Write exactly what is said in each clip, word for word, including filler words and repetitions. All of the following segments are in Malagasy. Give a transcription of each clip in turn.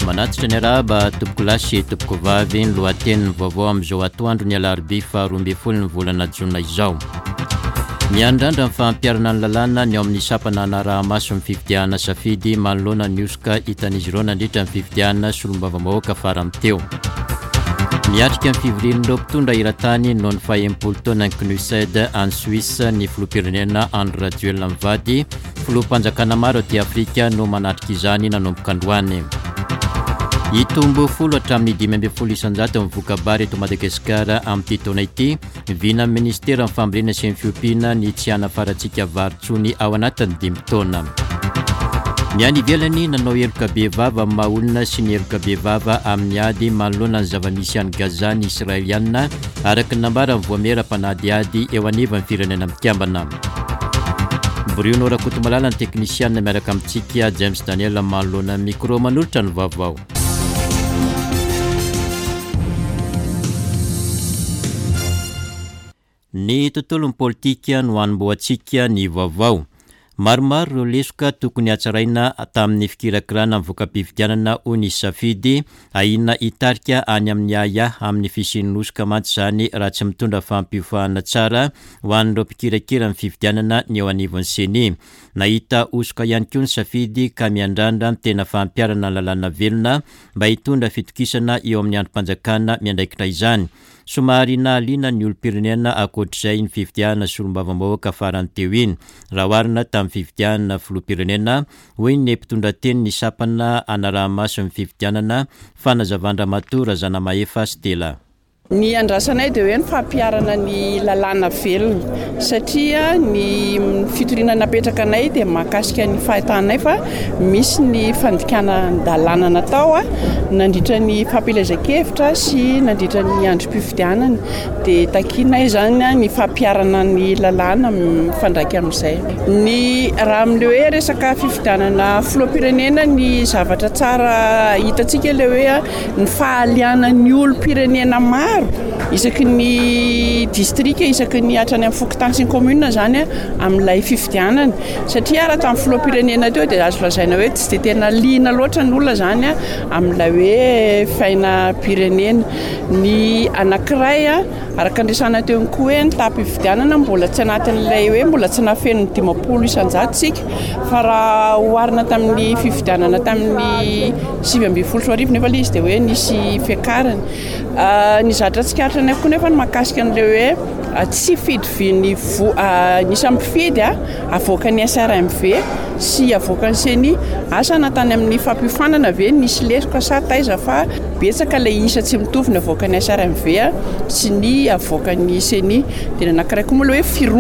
manatitra ny araba toboko lasy toboko vavy ny lohateniny vaovao amin'izao atoandro ny alarobia faharoa ambin'ny folo ny volana jona izao. Miandrandra ny fampiarana ny lalàna ny ao amin'ny sapana anarahamaso ny fifidiana safidy manoloana ny osoka hitan'izy ireo nandritra ny fifidiana solombavambahoaka faramteo. Miatrika ny fivorian'ireo mpitondra iratany noho ny fahempolo taona ny C N U S E D any Suisse ny filoham-pirenena Andry Rajoelina mivady filoham-panjakana maro aty Afrika no manatrika izany nanomboka androany. Hitombo folo hatramin'ny dimy ambin'ny folo isanjato mivoaka bary eto Madagasikara amin'ity taona ity, vina ministera amin'ny fambolena sy ny fiompiana ny tsy hanafarantsika varotsony ao anatin'ny dimy taona. Ny any ivelany nanao heloka be vava amin'ny maha-olona sy ny heloka be vava amin'ny ady manoloana ny zava-misy any Gaza ny Israeliana araka ny nambara ny voamera mpanadiady eo aniva ny firenena mikambana. Bruno Rakotomalala ny teknisiana miaraka amintsika James Daniel manoloana micro manolotra ny vaovao. Ny tontolon'ny politika no hanomboantsika ny vaovao. Maromaro ireo lesoka tokony hatsaraina tamin'ny fikirakirana amin'ny voka-pifidianana hoy ny safidy ahina hitarika any amin'ny aya amin'ny fisian'nosoka mantsy izany raha tsy mitondra fampiofahana tsara ho an'ireo mpikirakira amin'ny fifidianana ny eo anivon'ny seni. Nahita osoka ihany koa ny safidy ka miandrandra ny tena fampiarana ny lalàna velona mba hitondra fitokisana eo amin'ny androm-panjakana miandraikitra izany. Somary nahaliana ny olom-pirenena ankoatr'izay ny fifidiana solombavambahoaka farany teo iny raha oharina tamin'ny fifidiana filoham-pirenena hoy ny mpitondra teny ny sapana anarahamaso ny fifidianana fanazavandra-matora Zanamahefa Stella. Ny andrasanay dia hoe ny fampiarana ny lalàna velona satria ny fitoriana napetraka anay dia mahakasika ny fahitanay fa misy ny fandikana dalàna natao nandritra ny fampelezan-kevitra sy nandritra ny androm-pifidianana dia takinay zany ny fampiarana ny lalàna mifandraika amin'izay. Ny raha amin'ilay hoe resaka fifidianana filoham-pirenena ny zavatra tsara hitantsika ilay hoe ny fahaliana ny olom-pirenena maro isaky ny distrika isaky ny hatrany amin'ny fokontany sy ny commune zany amin'ilay fifidianana satria raha tamin'ny filoham-pirenena teo dia azo lazaina hoe tsy dia tena liana loatra ny olona zany amin'ilay hoe fainam-pirenena. Ny anankiray araka andresana teo koa hoe ny tapim-pifidianana mbola tsy anatin'ilay hoe mbola tsy nahafeno dimampolo isanjato sika fa raha oharina tamin'ny fifidianana tamin'ny sivy ambin'ny folo sy arivo nefa ilay izy dia hoe nisy fiakarany. Ny zatra tsikaritra koa nefa ny mahakasika an'ilay hoe tsy fidiviany nisy ampifidy avoaka ny S R M V sy avoaka ny seni asa natany amin'ny fampiofanana ve nisy lesoka sa taiza fa betsaka ilay isa tsy mitovy ny avoaka ny S R M V sy ny avoaka ny seni. Dia anankiray koa moa hoe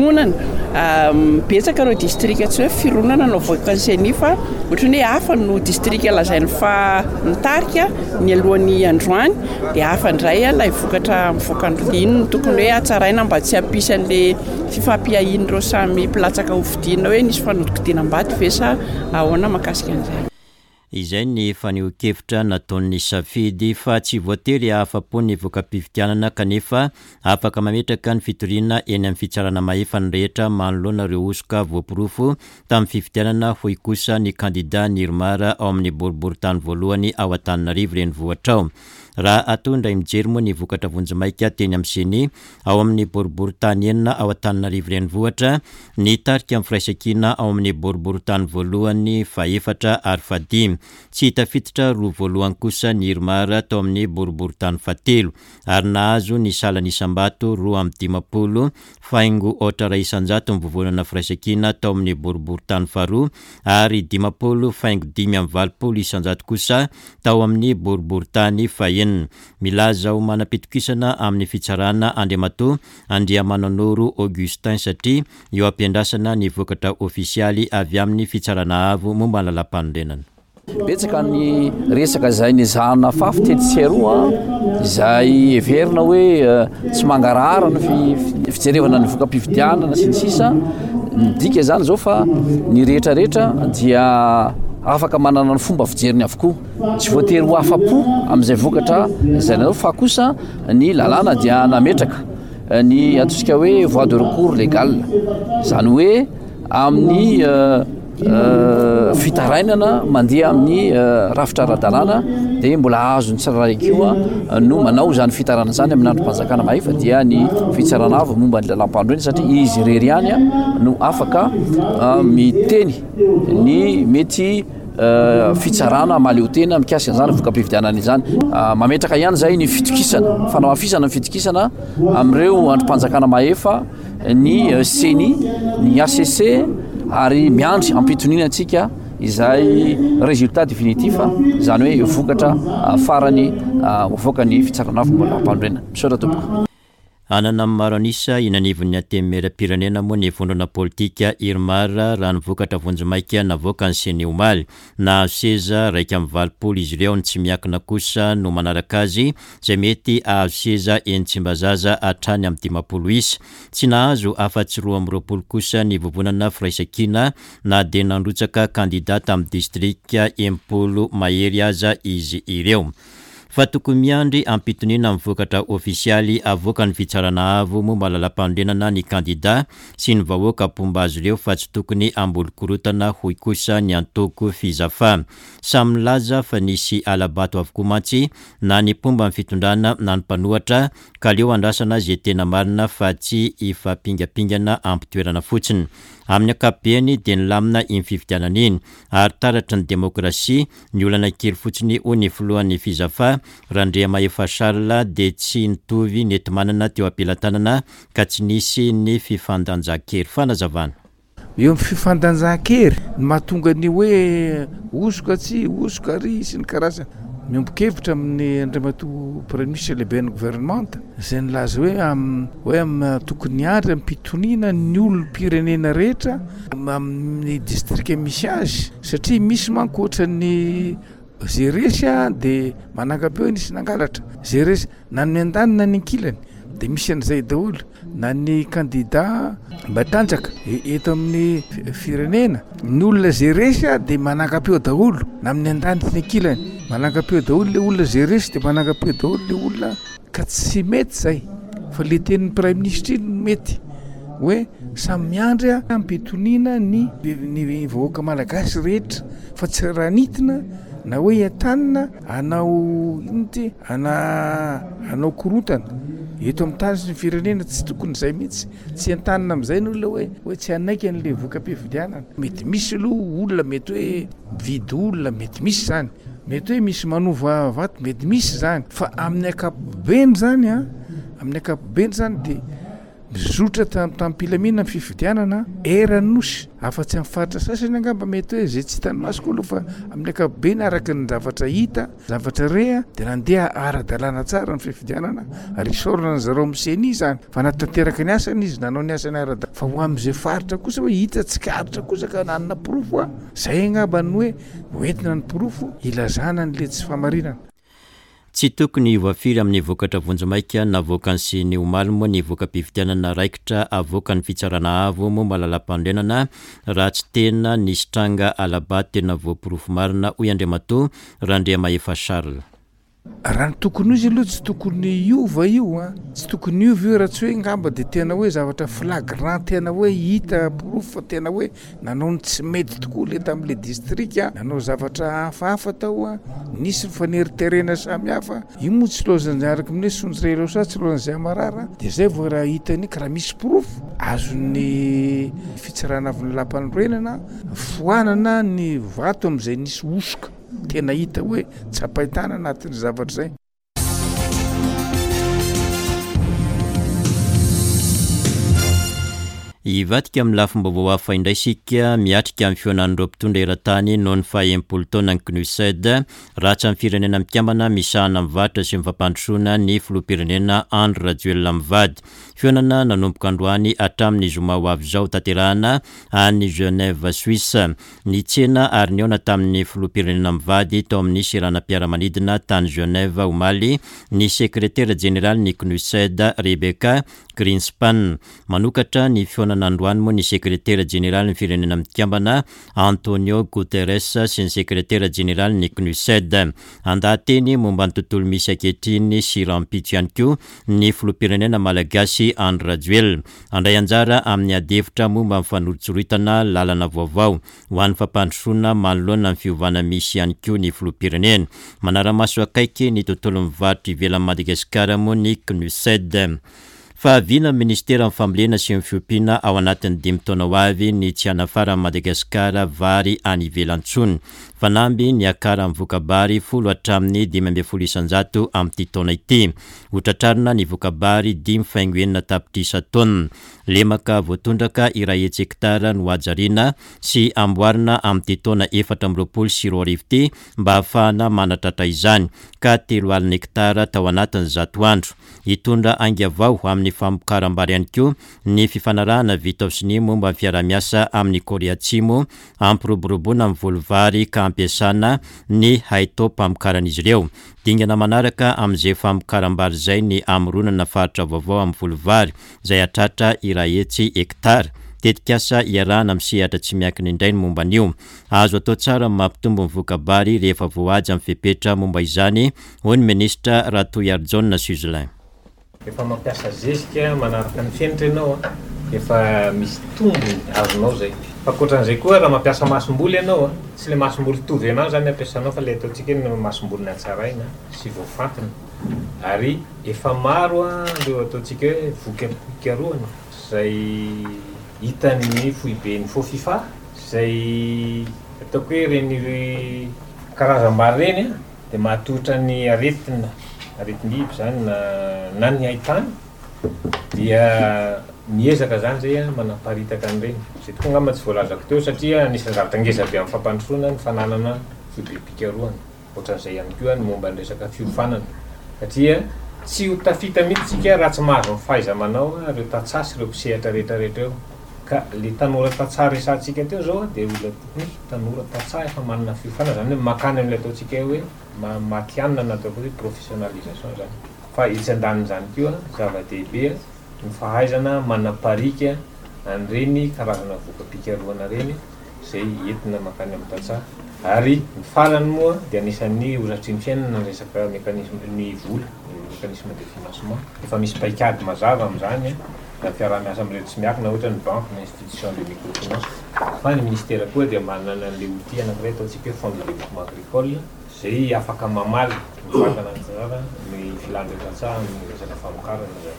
fironana betsaka ireo distrika tsy hoe fironana no avoaka ny seni fa ohatrany hoe hafa no distrika lazainy fa nitarika ny alohan'ny androany dia hafa indray ilay vokatra mivoaka iny no tokony hoe hatsaraina mba tsy hampisy an'ilay fifampiahin'ireo samy mpilatsaka hofidiana hoe nisy fanodikodiana-baty ve sa ahoana mahakasika an'izay. Izay ny faneho-kevitra nataon'ny safidy fa tsy voatery ahafa-po ny voka-pifidianana kanefa afaka mametraka ny fitoriana eny amin'ny fitsarana mahefa ny rehetra manoloana ireo osoka voapirofo tamin'ny fifidianana hoy kosa ny kandida Nirmara ao amin'ny boriboritany voalohany ao Antananarivo renivohitra ao. Raha atondra mijery moa ny vokatra vonjimaika teny amin'ny seni ao amin'ny boriboritany enina ao Antananarivo renivohitra ny tarika amin'ny firaisankina ao amin'ny boriboritany voalohany faefatra ary fadimy. Tsy tafiditra roa voalohany kosa ny Irmara tao amin'ny boriboritany fatelo ary nahazo ny salany isambato roa amin'ny dimapolo faingo otra ray isanjato mivovolana firaisankina tao amin'ny boriboritany faharoa ary dimapolo faingo dimy amin'ny valopolo isanjato kosa tao amin'ny boriboritany faenina. Milaza ho manapitokisana amin'ny fitsarana Andriamatoa Andriamananoro Augustin satria eo ampiandrasana ny vokatra ofisialy avy amin'ny fitsarana avo momba ny lalam-panorenana. Betsaka ny resaka izay nizahana fafy tety tseroa izay everina hoe tsy mangarahara ny fijerevana ny voka-pifidianana sy ny sisa midika zany zao fa ny rehetrarehetra dia afaka manana ny fomba fijeriny avokoa tsy voatery ho afa-po amin'izay vokatra izay nanao fa kosa ny lalàna dia nametraka ny ataontsika hoe voie de recours légal zany hoe amin'ny fitarainana mandeha amin'ny rafitra ara-dalàna dia mbola azo ny tsirairay koa no manao zany fitarana zany amin'ny androm-panjakana mahefa dia ny fitsarana avy momba ny lalam-pandroena satria izy rery ihany a no afaka miteny ny mety fitsarana maleo tena mikasika an'izany voka-pividianana izany mametraka ihany zay ny fitokisana fanamafisana ny fitokisana amin'ireo androm-panjakana mahefa ny seni ny A C C ary miandry ampitoniana antsika izay résultat définitif zany hoe vokatra farany voaka ny fitsarana avy momba lalam-pandroena misaotra tompoko. Anana amin'ny maro anisa inanivon'ny antemera-pirenena moa ny vondrona politika Irmara raha nivokatra vonjimaika navoaka ny seny omaly na seza raika amin'ny valopolo izy ireo ny tsy miakina kosa no manaraka azy izay mety ahazo seza eny Tsimbazaza hatrany amin'ny dimapolo isa tsy nahazo afa-tsy roa amin'ny roapolo kosa ny vovonana firaisakina na dia nandrotsaka kandidata amin'ny distrika empolo mahery aza izy ireo. Fa tokony miandry ampitoniana amin'ny vokatra ofisialy avoaka ny fitsarana avo momba lalam-pandrenana ny kandida sy ny vahoaka pomba azy ireo fa tsy tokony ambolo-korotana hoy kosa ny antoko fizafa. Samy laza fa nisy alabato avokoa mantsy na ny pomba ny fitondrana na ny mpanohatra ka leo andrasana zay tena marina fa tsy ifampingapingana ampitoerana fotsiny. Amin'ny akapobeny dia nilamina iny fifidianana iny ary taratry ny demokrasia ny olana kely fotsiny ho ny filohan'ny fizafa Randriamahefa Charles dia tsy nitovy nety manana teo ampelantanana ka tsy nisy ny fifandanjahan-kery fanazavana. Eo amin'ny fifandanjahan-kery ny mahatonga ny hoe osoka tsy osoka ry sy ny karazana miombon-kevitra amin'ny andriamatoa premier ministre lehibe ny gouvernemanta izay nilaza hoe hoe amin'ny tokony andry ampitoniana ny olom-pirenena rehetra amin'ny distrika misy azy satria misy manko ohatra ny Zeresy dia manangam-peo nisy nangalatra Zeresy na ny an-dany na ny ankilany dia misy an'izay daholo na ny kandida Mbatanjaka eto amin'ny firenena ny olona Zeresy dia manangam-peo daholo na amin'ny an-dany sy ny ankilany manangam-peo daholo le olona Zeresy dia manangam-peo daholo le olona ka tsy mety zay fa le tenin'ny prime ministre iny mety hoe samy miandry ampitoniana ny ny vahoaka malagasy rehetra fa tsy raha nitina na hoe entanina anao inty ana anao korotana eto amin'ny tany sy ny firenena tsy tokony izay mihitsy tsy entanina amin'izay ny olona hoe hoe tsy anaiky an'le voka-pividianana mety misy aloha olona mety hoe mividy olona mety misy zany mety hoe misy manova vato mety misy zany fa amin'ny akapobeny zany a amin'ny akapobeny zany dia mizotra tampilamina amin'ny fifidianana erany nosy afa-tsy amin'ny faritra sasany angamba mety hoe zay tsy hitany masoko aloha fa amin'ny akapobeny araka ny zavatra hita zavatra rea dia nandeha ara-dalàna tsara ny fifidianana ary isorana ny zareo amin'ny seni zany fa natanteraka ny asany izy nanao ny asany ara-dalàna fa ho amin'izay faritra kosa hoe hita tsikaritra kosa ka nanana porofo a zay angamba ny hoe hoentina ny porofo ilazana n'le tsy famarinana. Tsy tokony voafiry amin'ny vokatra vonjimaika navoaka ny seny omaly moa ny voka-pifidianana raikitra avoaka ny fitsarana avo momba lalam-pandrenana raha tsy tena nisy tranga alabato tena voaporofo marina hoy Andriamatoa Randriamahefa Charles. Raha ny tokony izy aloha tsy tokony iova io a tsy tokony iova io raha tsy hoe ngamba dia tena hoe zavatra flagrant tena hoe hita porofo fa tena hoe nanao ny tsy mety tokoa le tamin'le distrika nanao zavatra hafahafa tao a nisy mifaneriterena samy hafa io moa tsy loazany araka amin'ny hoe sonjirey lao sa tsy loazan'izay amarara dia zay vao raha hitany ka raha misy porofo azony fitsarana avy ny lampandroenana foanana ny vato amin'izay nisy osoka tena hita hoe tsapahitana anatin'ny zavatra zay. Ivadika amin'ny lafim-baovao hafa indray isika miatrika amin'ny fionan'ireo mpitondra eran-tany noho ny faha-enimpolo taona ny C N U S E D ratsy amin'ny firenena mikambana misahana mivatra sy mifampandrosoana ny filoham-pirenena Andry Rajoelina mivady. Fionana nanomboka androany hatramin'ny zoma ho avy izao tanterahana any Genève Suisse. Ny tsena ary niona tamin'ny filoham-pirenena mivady tao amin'ny siranam-piaramanidina tany Genève omaly ny sekretera jeneraly ny C N U S E D Rebecca Greenspan manokatra ny fiona taonana androany moa ny sekretera jeneraly ny firenena mikambana Antonio Guterres sy ny sekretera jeneraly ny C N U S E D. Andahateny momba ny tontolo misy ankehitriny sy rampitso ihany koa ny filoham-pirenena malagasy Andry Rajoelina andray anjara amin'ny adevitra momba ny fanolotsoritana lalana vaovao ho an'ny fampandrosoana manoloana ny fiovana misy ihany koa ny filoham-pirenena. Manara-maso akaiky ny tontolo mivarotra ivelan'ny Madagasikara moa ny C N U S E D. Fahaviana ministera amin'ny fambolena sy ny fiompiana ao anatin'ny dimy taona ho avy ny tsy hanafara Madagasikara vary any ivelan-tsony. Fanamby ny akara amin'ny vokabary folo hatramin'ny dimy amby folo isanjato amin'ity taona ity. Hotratrarina ny vokabary dimy faingo enina tapitrisa taona. Lemaka voatondraka iray hetsy hektara no hajarina sy amboarina amin'ity taona efatra amby roapolo sy roa arivo ity mba hahafahana manatratra izany ka telo alina hektara tao anatin'ny zato andro. Hitondra aingy avao amin'ny famokaram-bary ihany koa ny fifanarahana vita sy momba ny fiara-miasa amin'ny Korea Atsimo ampiroboroboana amin'ny volovary ka ampiasana ny haitao mpamokaran'izy ireo. Dingana manaraka amin'izay famokaram-bary izay ny amoronana faritra vaovao amin'ny volovary izay hatratra iray hetsy hektara. Tetikasa iarahana amin'ny sehatra tsy miankina indray ny momba an'io. Azo atao tsara mampitombo ny vokabary rehefa voahaja amin'ny fepetra momba izany hoy ny ministra Ratoyarjona Suzelain. Efa mampiasa zezika manaraka ny fenitra ianao efa misy tombony azonao zay. Ankoatran'izay koa raha mampiasa masomboly ianao tsy le masomboly tovy ianao zany ampiasanao fa le ataontsika ny masomboly natsaraina sy voafantina. Ary efa maro ireo ataontsika hoe voky pikaroana izay hitan'ny foiben'ny faux fifa izay ataoko hoe reny karazam-bary reny dia mahatotra ny aretina aretim-biby zany na, na ny haitany dia miezaka zany zay manaparitaka an'ireny. Izay tokoa angamba tsy voalazako teo satria anisany zavatra ngeza be amin'ny fampandrosoana ny fananana foibe pikaroana. Ohatran'izay ihany koa ny momba ny resaka fiofanana. Satria tsy ho tafita mihitsy tsika raha tsy mahazo ny fahaiza-manao ireo tatsasy ireo mpisehatra rehetra rehetra eo. Ka le tanora tatsara resantsika teo zao dia olona tokony tanora tatsara efa manana fiofanana zany hoe makany amin'ilay ataontsika hoe matianina na ataoko hoe professionnalisation zany. Fa itsy andaniny zany koa zava-dehibe ny fahaizana manaparika an'ireny karazana voka-pikaroana reny izay entina makany amin'ny tatsara. Ary ny farany moa dia anisan'ny hozatry ny fiainana ny resaka mekanisme ny vola, ny mekanisme de financement. Efa misy paikady mazava amin'izany na fiara-miasa amin'ireo tsy miakina ohatra ny banque, ny institution de microfinance. Fa ny ministera koa dia manana an'ilay outil anankiray ataontsika hoe fond de développement agricole izay afaka mamaly mivantana tsara ny filandran-tsaha ny resaka famokarana zay.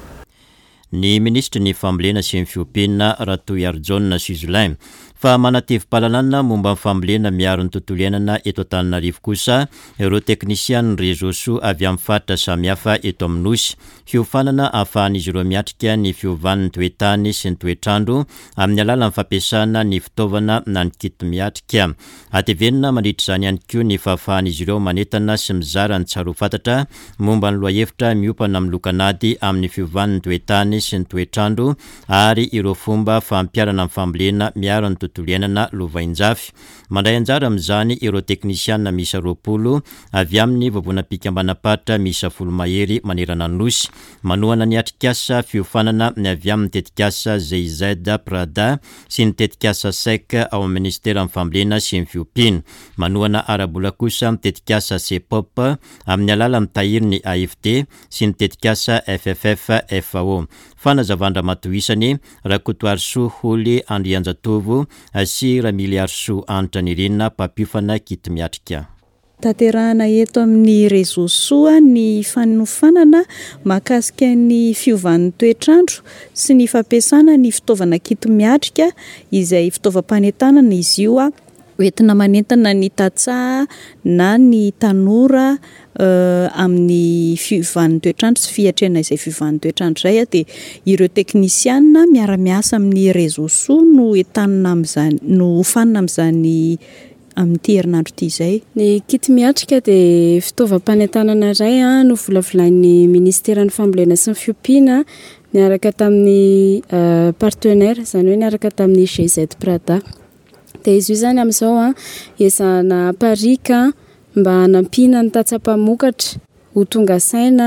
Ny ministra ny fambolena sy ny fiompiana Ratoyarjona Suzelain fa manatevim-pahalalana momba ny fambolena miaro ny tontolo iainana eto Antananarivo kosa ireo teknisiany réseau so avy amin'ny faritra samihafa eto amin'ny nosy. Fiofanana ahafahan'izy ireo miatrika ny fiovan'ny toetany sy ny toetrandro amin'ny alalan'ny fampiasana ny fitaovana na ny kit miatrika. Atevenina mandritra izany ihany koa ny fahafahan'izy ireo manetana sy mizara ny tsaro fantatra momba ny loahevitra miopana amin'ny lokanady amin'ny fiovan'ny toetany sy ny toetrandro ary ireo fomba fampiarana amin'ny fambolena miaro ny tontolo iainana lovain-jafy. Mandray anjara amin'izany ireo teknisiana misa roapolo avy amin'ny vavonam-pikambanam-paritra misa folo mahery manerana ny nosy. Manohana ny atrikasa fiofanana ny avy amin'ny tetikasa G I Z Prada sy ny tetikasa S E C ao amin'ny ministera amin'ny fambolena sy ny fiompiana. Manohana arabola kosa amin'ny tetikasa C P O P amin'ny alala mitahiry ny A F D sy ny tetikasa F F F F A O. Fanazavandra matoisany Rakotoary Soa Holy Andrianjatovo sy Ramiliary Soa Antranirina mpapiofana kit miatrika. Tanterahana eto amin'ny réseau soa ny fanofanana mahakasika ny fiovan'ny toetrandro sy ny fampiasana ny fitaovana kit miatrika izay fitaovam-panentanana izy io a hoentina manentana ny tatsaha na ny tanora uh, amin'ny fiovan'ny toetrandro sy fiatrena izay fiovan'ny toetrandro zay a dia ireo teknisiana miara-miasa amin'ny réseau soa no entanina amin'izany no hofanina amin'izany amin'ny herinandro ity izay. Ny kit miatrika dia fitaovam-panentanana iray a no volavolan'ny ministeran'ny fambolena sy ny fiompiana niaraka tamin'ny uh, partenaire izany hoe niaraka tamin'ny G I Z Prada. Dia izy io zany amin'izao a ezahana parika mba hanampiana ny tatsam-pamokatra ho tonga saina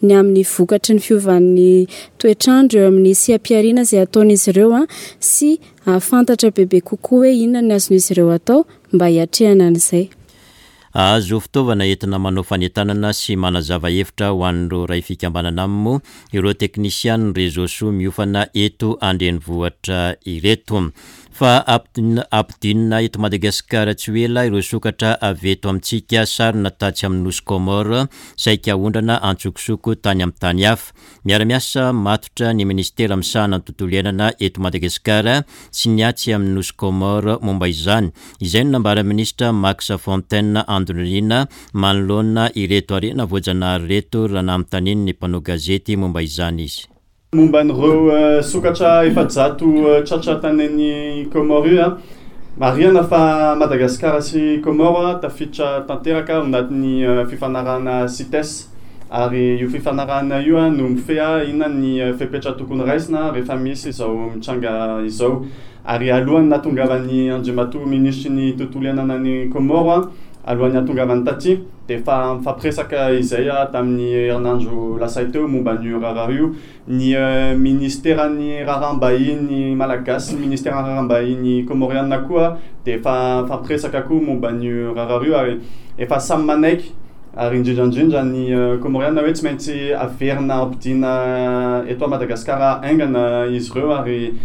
ny amin'ny vokatry ny fiovan'ny toetrandro eo amin'ny siam-piariana izay ataon'izy ireo a sy fantatra bebe kokoa hoe inona ny azon'izy ireo atao mba hiatrehana an'izay. Azo fitaovana entina manao fanentanana sy manazava hevitra ho an'ireo ray fikambanana amimo ireo teknisiany réseau so miofana eto andrenivohitra ireto. Fa ampidinina eto Madagasikara tsy ela ireo sokatra avy eto amintsika sarina tatsy amin'ny nosy Comore saika ondrana antsokosoko tany amin'ny tany hafa. Miara-miasa matotra ny ministera misahana ny tontolo iainana eto Madagasikara sy ny atsy amin'ny nosy Comore momba izany. Izay no nambara ministra Max Fontaine Androlina manoloana ireto arena voajanahary reto raha namtaniny ny mpanao gazety momba izany izy. Momba n'ireo uh, sokatra efajato uh, tratra tany amin'ny Comore io marihana fa Madagasikara sy Comore tafiditra tanteraka ao anatin'ny uh, fifanarahana CITES ary io fifanarahana io uh, no mifeha inona ny uh, fepetra tokony raisina rehefa misy izao mitranga izao ary alohany natongavan'ny andriamatoa ministry ny tontolo iainana ny Comore alohan'ny atongavan'ny taty de fa mifampiresaka izay tamin'ny herinandro lasay teo momba ny raharaha io ny uh, ministeran'ny raharaham-bahiny malagasy ny ministeran'ny raharaham-bahiny comoriana koa de fa mifampiresaka koa momba ny raharaha io ary efa samy manaiky ary indrindrandrindra ny uh, comoriana hoe tsy maintsy averina ampidina eto Madagasikara aingana izy ireo ary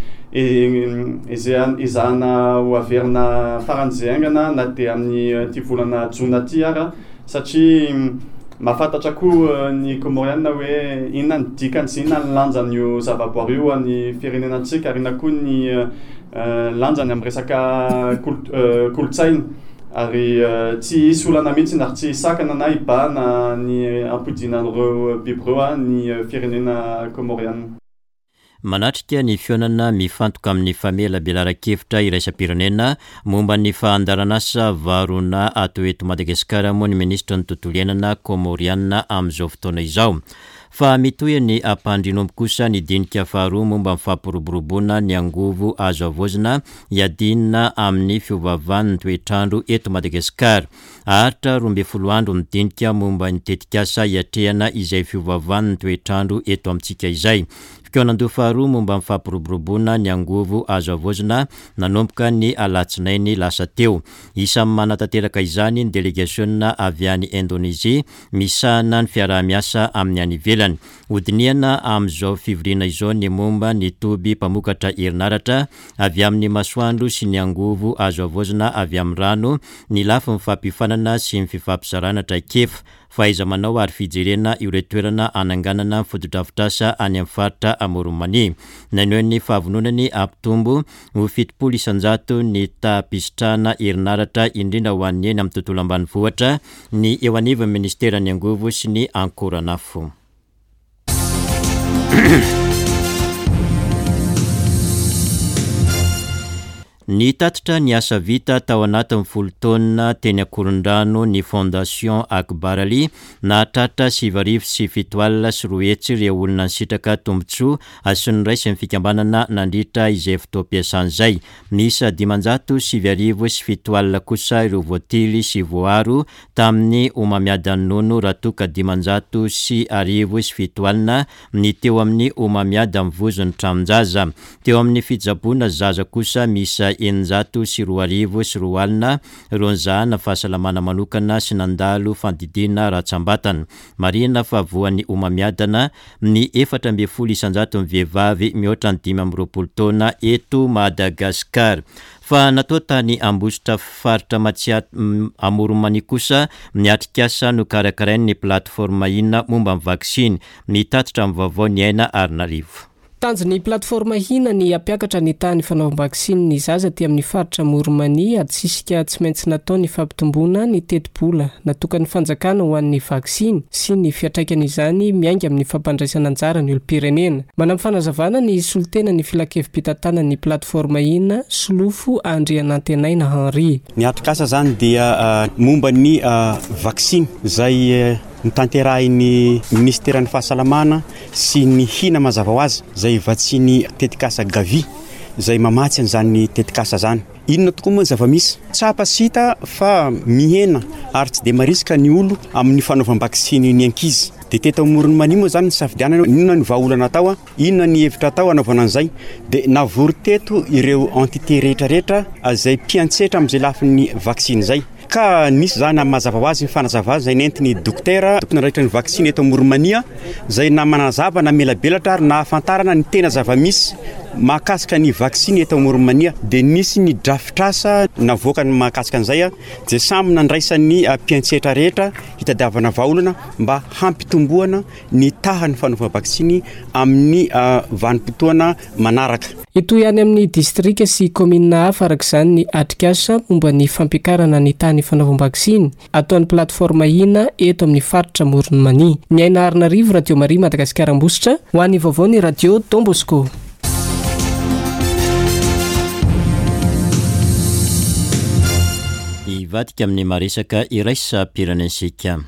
izahana ho averina faran'izay aingana na de amin'ny ty volana jona ty ara satria mahafantatra koa ny comoriana hoe inona ny dikany sy inona ny lanjany io zavaboary io any firenenantsika ary na koa ny uh, lanjany amin'ny resaka kol- uh, kolotsaina ary uh, tsy hisy olana mihitsy ary tsy sakana na ibana ny ampidinan'ireo biby ireo ny uh, firenena comoriana. Manatrika ny fionana mifantoka amin'ny famela belaran-kevitra iraisam-pirenena momba ny fahandaranasa varona ato eto Madagasikara moa ny ministra ny tontolo iainana comoriana amin'izao fotoana izao. Fa mitohy ny ampandrinombo kosa ny dinika faharoa momba mifampiroboroboana ny angovo azo avozina iadinina amin'ny fiovavan'ny toetrandro eto Madagasikara. Aritra roa ambin'ny folo andro midinika momba ny tetikasa iatrehana izay fiovavan'ny toetrandro eto amintsika izay. Fikaonando faharoa momba mifampiroboroboana ny angovo azo avozina nanomboka ny alatsinainy lasa teo. Isan'ny manatanteraka izany ny delegationna avy any Indonésia misahana ny fiarah-miasa amin'ny any ivelany. Hodiniana amin'izao fivoriana izao ny momba ny toby mpamokatra herinaratra avy amin'ny masoandro sy ny angovo azo avozina avy amin'ny rano ny lafo mifampifanana sy ny fifampizarana traikefa. Faiza manao ary fijerena ireo toerana ananganana fotodrafitrasa any amin'ny faritra Amoromani. Naneo ny fahavononany ampitombo ho fitopolo isanjato ny tapisitrana herinaratra indrindra ho an'ny eny amin'ny tontolo ambanivohitra ny eo anivon'ny ministeran'ny angovo sy ny ankoranafo. Ny tatitra ny asa vita tao anatin'ny folo taona teny Akorondrano ny Fondation Akbarali na tratra sivy arivo sy fito alina sy roa hetsy ireo olona nisitraka tombotsoa sy ny raisy ny fikambanana nandritra izay fotoam-piasan'izay. Miisa dimanjato sivy arivo sy fito alina kosa ireo voatily sy voaro tamin'ny omamiadan'ny nono raha toka dimanjato sy arivo sy fito alina ny teo amin'ny omamiada amin'ny vozon'ny tramonjaza. Teo amin'ny fitsaboana zaza kosa miisa eninjato sy roa arivo sy roa alina ireo nizahana fahasalamana manokana sy nandalo fandidina ratsambatana. Marina fa voan'ny omamiadana ny efatra ambin'ny folo isanjato vehivavy mihoatra ny dimy amby roapolo taona eto Madagasikara. Fa natao tany ambositra faritra Matsiato Amoromani kosa miatrikasa no karakarain'ny platforma ina momba ny vaksiny mitatitra amin'ny vaovao ny aina Arinarivo. Tanjony platforma hina ny ampiakatra ny tany fanaovam-baksiny ny zaza ty amin'ny faritra Amoromani atsisika tsy maintsy natao ny fampitomboana ny teti-bola natokany fanjakana ho an'ny vaksiny sy ny fiatraikany izany miainga amin'ny fampandraisana anjara ny olo-pirenena. Manam fanazavana ny solitena ny filakevim-pitatana ny platforma hina Solofo Andrianantenaina Henri. Ny atrikasa zany dia uh, momba ny uh, vaksiny zay uh, nitanterahin'ny ministeran'ny fahasalamana sy ny hina mazava ho azy zay vatsiny tetikasa Gavi zay mamatsy an'izany tetikasa zany. Inona tokoa moa zava-misy tsapa sita fa mihena ary tsy de marisika ny olo amin'ny fanaovam-baksiny ny ankizy de teto amorony mani moa zany ny safidianana inona ny vahaolana atao a inona ny hevitra atao anaovana an'izay de navory teto ireo entité rehetrarehetra zay mpiantsetra am'izay lafin'ny vaksiny zay ka nisy zany mazava ho azy ny fanazava zay nentiny dokotera tokony raitra ny vaksiny eto amoromania zay na manazava na melabelatra ary na ahafantarana ny tena zava-misy mahakasika ny vaksiny eto amoromania de nisy ny drafitrasa navoaka ny mahakasika an'izay a de samy nandraisan'ny mpiantsetra rehetra hitadiavana vahaolana mba hampitomboana ny tahany fanaovana vaksiny amin'ny vanim-potoana manaraka. Ito ihany amin'ny distrika sy commune hafa arak'izany ny atrikasa momba ny fampiakarana ny tany fanaovam-vaksiny ataon'ny plateforme ina eto amin'ny faritra Moronmania. Ny aina Arinarivo, Radio Maria Madagasikara Ambositra, ho an'ny vaovao ny radio Don Bosco. Ivadika amin'ny maresaka iraisa-pirenensika.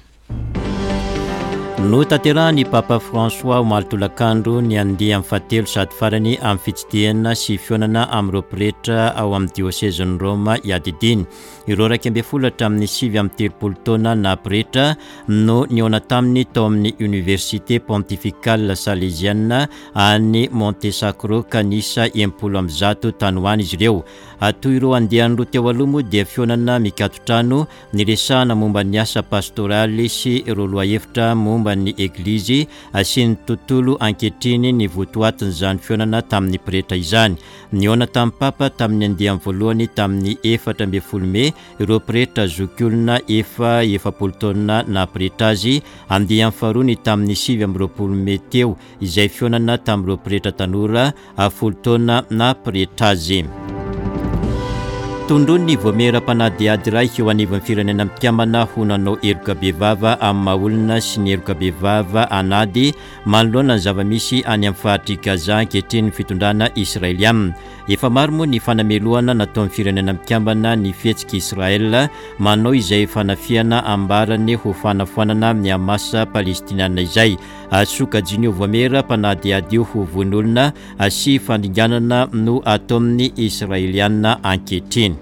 No tanterahany Papa François omaly tolakandro ny andeha amin'ny fahatelo sady farany amin'ny fitsidihana sy fionana amin'ireo pretra ao amin'ny diocèseny Roma iadidiny. Ireo raika amby folo hatramin'ny sivy amin'ny telopolo taona na pretra no niona taminy tao amin'ny université pontificale salésienne any Monte Sacro kanisa empolo amin'ny zato tany ho any izy ireo. Toy ireo andehan'ireo teo aloha moa dia fionana mikatotrano niresahana momba ny asa pastoraly sy ireo loahevitra momba ny eglizy sy ny tontolo ankehitriny ny votoatiny zany fionana tamin'ny pretra izany. Niona tamin'ny papa tamin'ny andehany voalohany tamin'ny efatra amby folo Mey ireo pretra zokiolona efa efapolo taona na pretra azy, andehany faharoa tamin'ny sivy amby roapolo Mey teo izay fionana tamin'ireo pretra tanora folo taona na pretra azy. Tondrony voamera-panadiady iray eo anivon'ny firenena mpikamana ho nanao eroka bevava amin'ny mahaolona sy ny eroka bevava anady manoloana ny zava-misy any amin'ny fahatry Gaza ankehitriny ny fitondrana Israeliana. Efa maro moa ny fanameloana nataon'ny firenena mpikamana ny fihetsika Israel manao izay fanafiana ambarany ho fanafoanana amin'ny Hamasa Palestiniana izay. Sokajiny io voamera-panadiady io ho von'olona sy fandringanana no atao amin'ny Israeliana ankehitriny.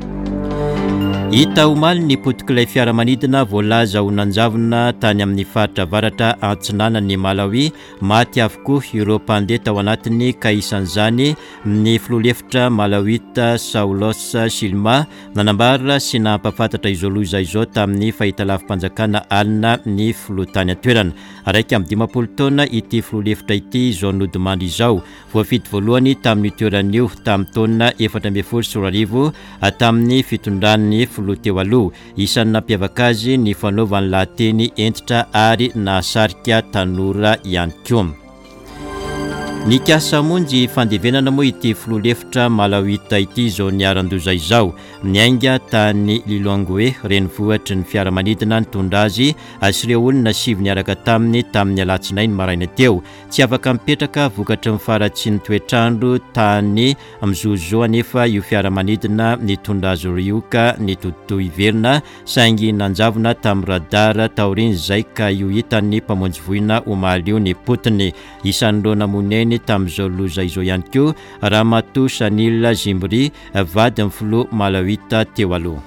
Hita omaly ny potikilay fiaramanidina voalaza ho nanjavona tany amin'ny faritra avaratra antsinanan'ny Malawi maty avokoa ireo mpandeha tao anatiny ka isan'izany ny filoha-hevitra Malawita Saulos Silma nanambara sy nampafantatra izao loza izao tamin'ny fahitalavim-panjakana alina ny filoha tany atoerana. Araika amin'ny dimapolo taona ity filoha-hevitra ity izao nodimandry izao voafidy voalohany tamin'ny toeran'io tamin'ny taona efatra amby folo sy roa arivo tamin'ny fitondran'ny filoha teo aloha. Isan'ny nampiavaka azy ny fanaovany lahateny entitra ary nasarika tanora ihany koa. Nikasa monjy fandevenana moa ity filoha-hevitra Malawita ity izao niaran-doza izao. Niainga tany Lilongwe renivohitry ny fiaramanidina nitondra azy sy ireo olona sivy niaraka taminy tamin'ny alatsinainy maraina teo. Tsy afaka mipetraka vokatry ny faratsy ny toetrandro tany mizozo anefa io fiaramanidina nitondra azy rioka ny toto iverina saingy nanjavona tamin'ny radara taoriny izay ka io hitan'ny mpamonjy voina omaly io ny potiny. Isan'ireo namoneny tamin'izao loza izao ihany koa Ramatoa Sanila Zimbri vady amin'ny filoha Malawita teo aloha.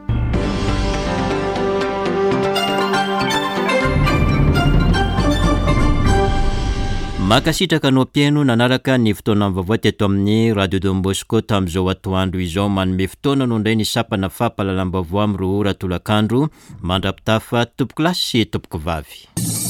Makasitraka anao mpiaino nanaraka ny fotoana vaovao teto amin'ny Radio Don Bosco tamin'izao atoandro izao manome fotoana no indray ny sapana fampahalalam-baovao amin'ny roa ora tolakandro mandrapitafa tompoko lasy sy tompoko vavy.